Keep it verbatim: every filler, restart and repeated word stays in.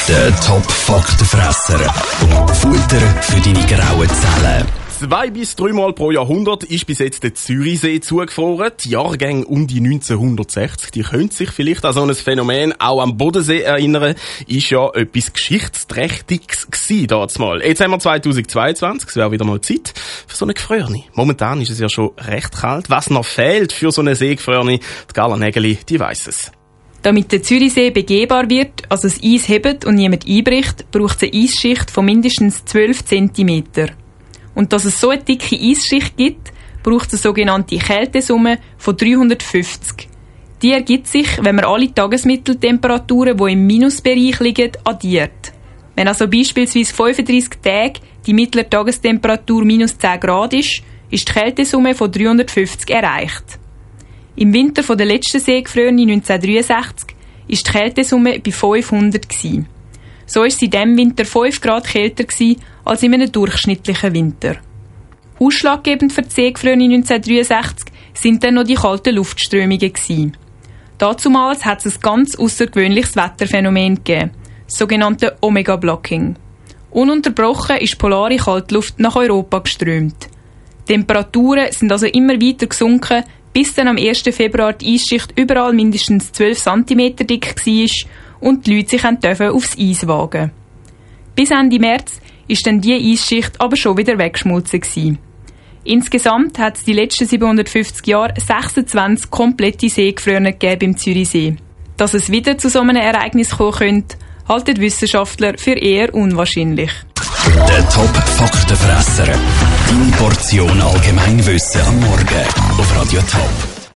Der Top-Faktenfresser. Futter für deine grauen Zellen. Zwei bis dreimal pro Jahrhundert ist bis jetzt der Zürichsee zugefroren. Die Jahrgänge um die neunzehnhundertsechzig, die können sich vielleicht an so ein Phänomen auch am Bodensee erinnern. Ist ja etwas Geschichtsträchtiges gewesen damals. Jetzt haben wir zweitausendzweiundzwanzig, es wäre wieder mal Zeit für so eine Gefrierne. Momentan ist es ja schon recht kalt. Was noch fehlt für so eine Seegefrierne, die Carla Nägeli, die weiss es. Damit der Zürichsee begehbar wird, also das Eis hebt und niemand einbricht, braucht es eine Eisschicht von mindestens zwölf Zentimeter. Und dass es so eine dicke Eisschicht gibt, braucht es eine sogenannte Kältesumme von dreihundertfünfzig. Die ergibt sich, wenn man alle Tagesmitteltemperaturen, die im Minusbereich liegen, addiert. Wenn also beispielsweise fünfunddreissig Tage die mittlere Tagestemperatur minus zehn Grad ist, ist die Kältesumme von dreihundertfünfzig erreicht. Im Winter von der letzten Seegefrierne neunzehnhundertdreiundsechzig war die Kältesumme bei fünfhundert gewesen. So war es in diesem Winter fünf Grad kälter gewesen als in einem durchschnittlichen Winter. Ausschlaggebend für die Seegefrierne neunzehnhundertdreiundsechzig sind dann noch die kalten Luftströmungen gewesen. Dazumals hat es ein ganz außergewöhnliches Wetterphänomen gegeben, das sogenannte Omega-Blocking. Ununterbrochen ist polare Kaltluft nach Europa geströmt. Die Temperaturen sind also immer weiter gesunken, bis dann am ersten Februar die Eisschicht überall mindestens zwölf Zentimeter dick war und die Leute sich aufs Eis wagen. Bis Ende März ist dann diese Eisschicht aber schon wieder weggeschmolzen gewesen. Insgesamt hat es die letzten siebenhundertfünfzig Jahre sechsundzwanzig komplette Seegefrierungen gegeben im Zürichsee. Dass es wieder zu so einem Ereignis kommen könnte, halten Wissenschaftler für eher unwahrscheinlich. Der Top-Faktenfresser. Deine Portion Allgemeinwissen am Morgen auf Radio Top.